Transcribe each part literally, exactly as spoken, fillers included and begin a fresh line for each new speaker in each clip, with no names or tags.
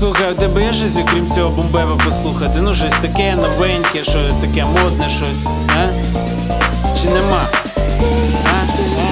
Слухай, у тебе є щось, окрім цього бомбева послухати? Ну щось таке новеньке, що таке модне щось, а? Чи нема? А?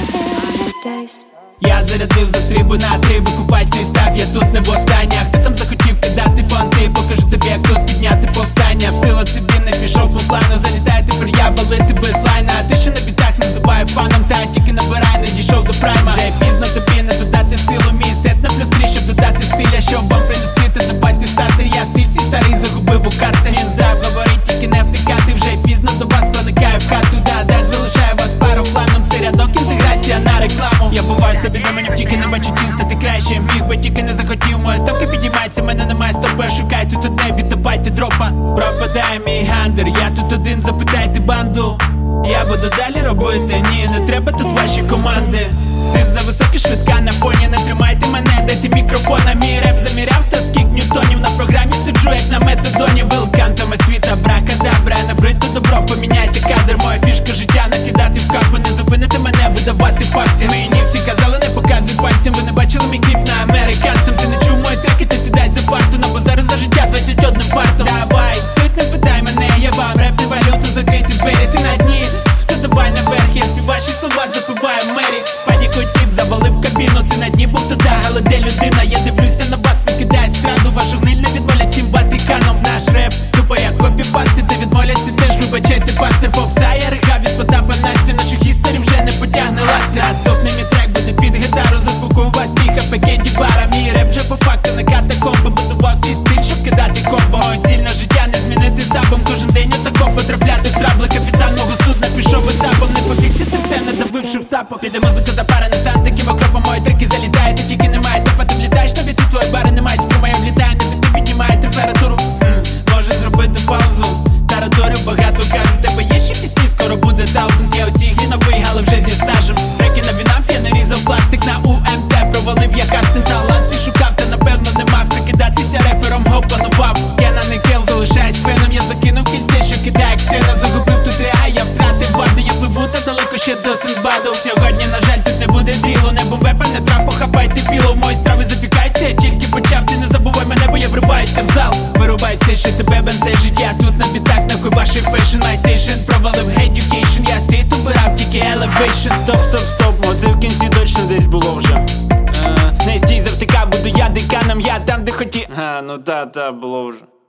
Я зарядив за трибу на три, викупацію став, я тут не в останнях. Хто там захотів кидати понти, покажу тобі, як тут підняти повстання. Сила собі не пішов по плану, залітай тепер я балити без лайна. А ти ще на бітах називаю фаном, та тільки набирай, не дійшов до прайма. Вже пізно тобі не додати силу, мій сет на плюс три, щоб додати стиля. Щоб вам принести, то давайте стартер. Я стиль всі старий загубив у карти. Він здав, говорить, тільки не втикати. Вже пізно до вас проникаю в хату, да, так залишаю вас пару планом. Це рядок інтеграція на рекламу. Я буваю собі до мене втіки, не бачу тін, стати краще. Міг би, тільки не захотів, моя ставка піднімається, мене немає стопа. Шукай тут одне, віддавайте дропа. Пропадає мій гандер, я тут один, запитайте банду. Я буду далі робити, ні, не треба тут ваші команди. Ти за високий, швидка на фоні, не тримайте мене, дайте мікрофон. А мій реп заміряв, та скільки ньютонів. На програмі сиджу, як на метадоні. Велкантами світа, бракадабра, набридьте добро, поміняйте кадр. Моя фішка життя накидати в капу. Не зупините мене, видавати факти. Мені всі казали, не показуй пальцем. Ви не бачили мій кліп на американцям. Ти не чув мої треки, ти сідай за парту. На базару за життя двадцять одним партом. Давай, суть не питай мене, я вам реп не валюту, закрийте двері, ти на дні. То давай наверх, я всі ваші слова запиваю мері. Пані котів завалив кабіну, ти на дні був туди, але де людина? Я дивлюся на вас, викидає страду. Вашу гниль не відмолять всім Ватиканом. Наш реп, тупо як копі-пасти, та відмоляться теж, вибачайте, пастир. Попса, я ригав від Потапа Настю. Нашу історію вже не потягне ластя. Наступний мій трек буде під гітару, заспокою вас всіх, а пекенді бара. Мій реп вже по факту не катакомби, будував свій стиль, щоб кидати комбо. Ціль на життя не змінити табом, кожен день отако потрапляти в трабли. Капітан мого судна пішов етапом, не пофіксити все, не добивши в тапок. Піде музика та пара, не стане таким окропом. Мої треки залітають, ти тільки немає топа. Ти влітаєш, тобі тут твої бари немає струму. Я влітаю, не біди, піднімає температуру. М, Може зробити паузу, тараторів багато кажуть. Тебе є ще пісні, скоро буде таузенд. Я у цій грі новий, але вже зі стажем. Треки на вінамп, я нарізав пластик на у ем те. Провалив я кастинг, талант свій шукав, та напевно не мав. Прикидатися репером, гоп панував. Я на никел, залишаюсь феном. Я закинув кільце, що кидає ксена. Загубив тут реай, я втратив вади. Я пливу, та далеко ще до Синдбаду. Сьогодні, на жаль, тут не буде дрілу. Не бомбепа, не трапо, хапайте піло. Мої страви запікаються, я тільки почав. Ти не забувай мене, бо я вриваюся в зал. Вирубай все, що тебе бентежить. Я тут на бітак, нахуй ваший фешн. Айсейшн, провалив education. Я стейт убирав, тільки elevation.
Стоп, стоп, стоп, оце в кінці точно десь було вже.
Не стій, завтика, буду я деканом. Я там, де хотів.
А, ну та, та, було вже.